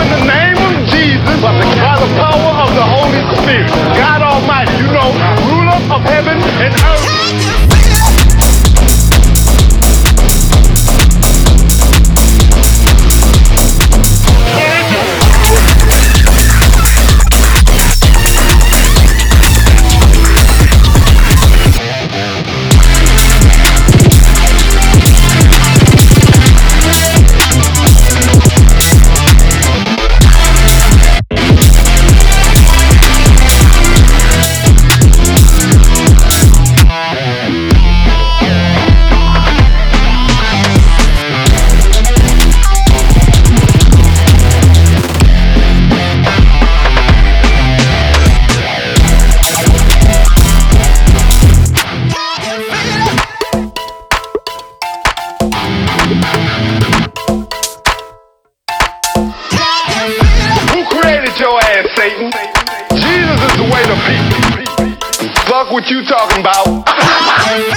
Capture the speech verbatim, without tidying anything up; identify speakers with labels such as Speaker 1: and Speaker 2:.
Speaker 1: in the name of Jesus, by the power of the Holy Spirit. God Almighty, you know, ruler of heaven and earth. Your ass, Satan. Jesus is the way to peace. Fuck what you talking about.